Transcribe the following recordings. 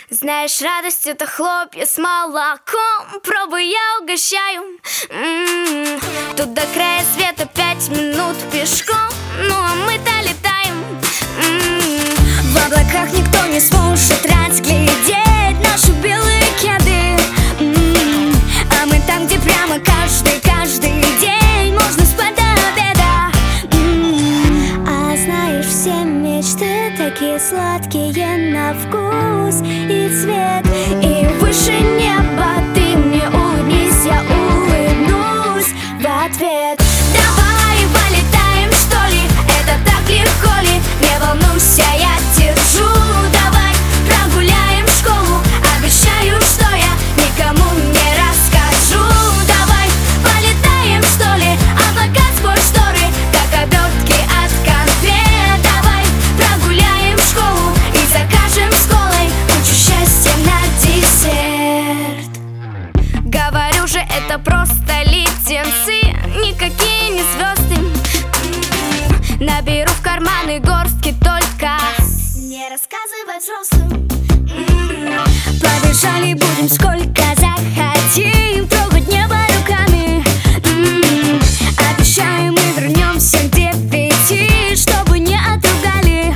Знаешь, радость — это хлопья с молоком. Пробуй, я угощаю. Тут до края света 5 минут пешком. Ну а мы-то летаем. В облаках никто не сможет разглядеть наши белые кеды. А мы там, где прямо каждый день можно спать до обеда. А знаешь, все мечты такие сладкие на вкус и цвет. И выше неба ты мне улыбнись, я улыбнусь в ответ. Давай полетаем, что ли? Это так легко ли? Не волнуйся, я держу. Давай прогуляем школу. Обещаю, что я никому не расскажу. Давай полетаем, что ли? Облака сквозь шторы, как обертки от конфет. Давай прогуляем школу и закажем с колой кучу счастья на десерт. Говорю же, это просто леденцы, никакие не звезды. Наберу в карманы горстки только. Не рассказывай взрослым. Побежали будем сколько захотим, трогать небо руками. Обещаем, мы вернемся к 9, чтобы не отругали.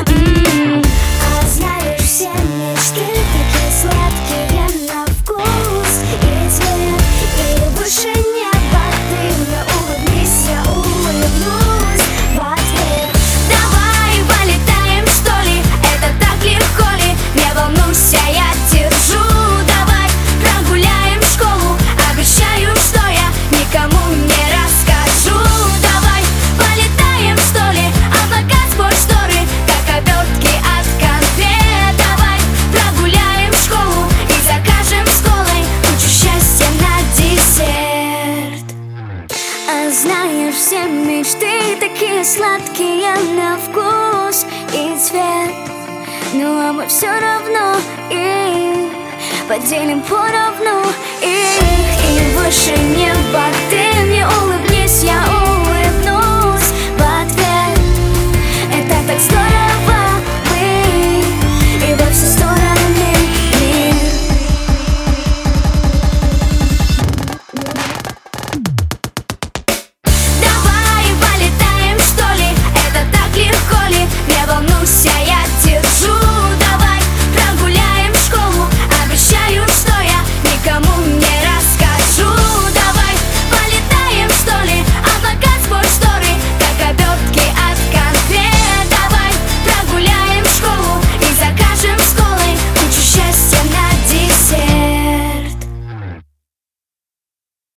А знаешь, все мечты такие сладкие на вкус и цвет. И выше неба ты мне улыбнись, я улыбнусь в ответ. Давай полетаем, что ли? Это так легко ли? Не волнуйся, я держу. Давай прогуляем школу. Обещаю, что я никому не расскажу. Давай полетаем, что ли? Облака сквозь шторы, как обертки от конфет. Давай прогуляем школу и закажем с колой кучу счастья на десерт. А знаешь, все мечты такие сладкие на вкус и цвет. Ну а мы все равно их поделим поровну их. И выше неба ты мне улыбнись, я улыбнусь.